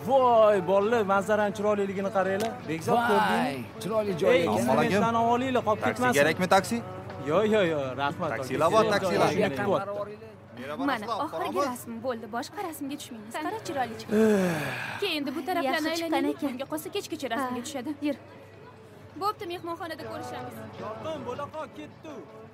Voy, bolalar, manzaraning chiroyliligini qaranglar. Bekzod ko'rdingmi? Chiroyli joy ekan. Instrumentlarni olinglar, qolib Taksi ketmasin. kerakmi taksi? Yo'q, rahmat. Taksilar bor, taksilar. Mana oxirgi rasm bo'ldi. Boshqa rasmga tushmaymiz. Qara chiroyli chiqdi. Keyin endi bu taraflarni aylanib, bunga qolsa kechgacha rasmga tushadi. Yur. Bo'pti, mehmonxonada ko'rishamiz. Yorqin, bo'la qol, ketdi.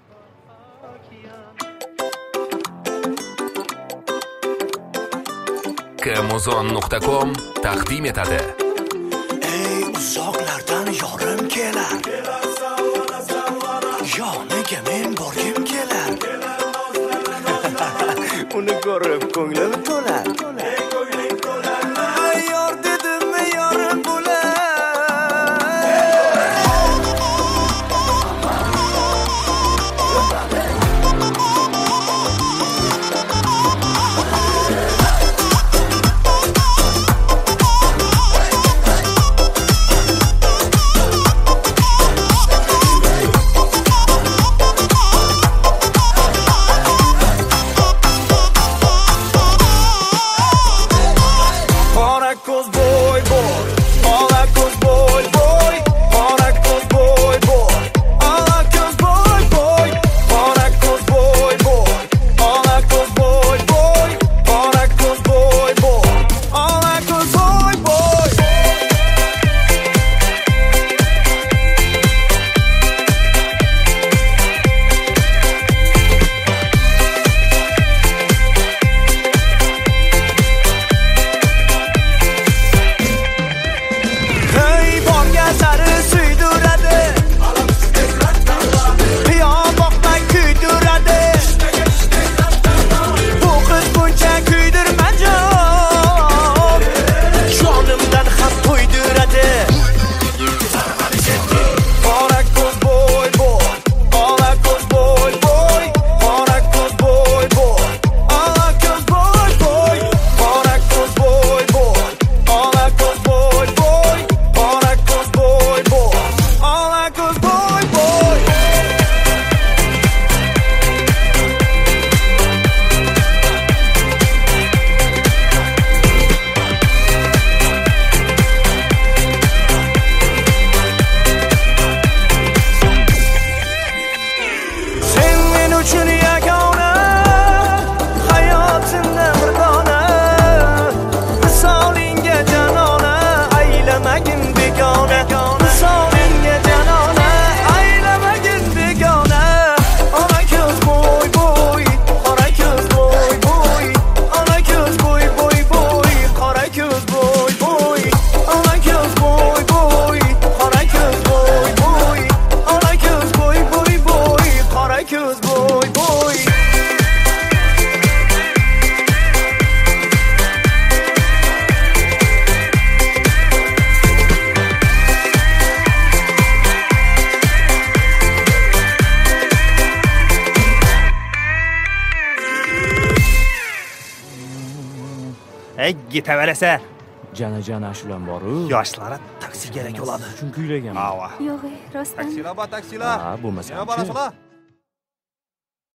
Kmuzon.com taqdim etadi. Ey uzoqlardan yorim kelar. Yoniga men borgim kelar. Uni ko'rib ko'nglim to'lar. Yor dedim yorim bo'lar. Getaverasa. Jana ashulam bor-ku. Yoshlari taksi kerak bo'ladi. Shuni kuylagan. Ava. Yo'q, rostdan. Taksilar bor, taksilar. Ha, bo'lmasa. Nima borasizlar?